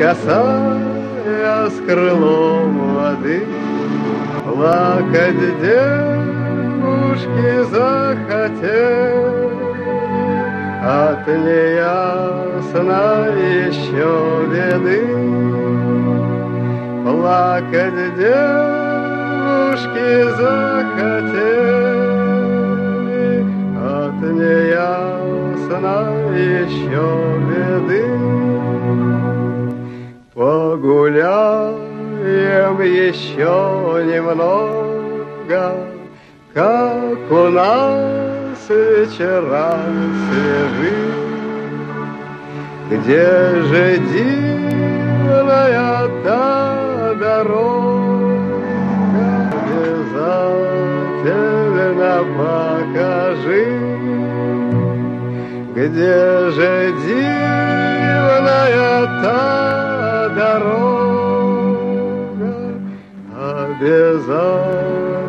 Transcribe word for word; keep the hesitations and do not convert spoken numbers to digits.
касаясь крылом воды, плакать девушки захотел. От неясной еще беды плакать девушки захотели. От неясной еще беды погуляем еще немного, как у нас вечера свежи. Где же дивная та дорога, обязательно покажи. Где же дивная та дорога, обязательно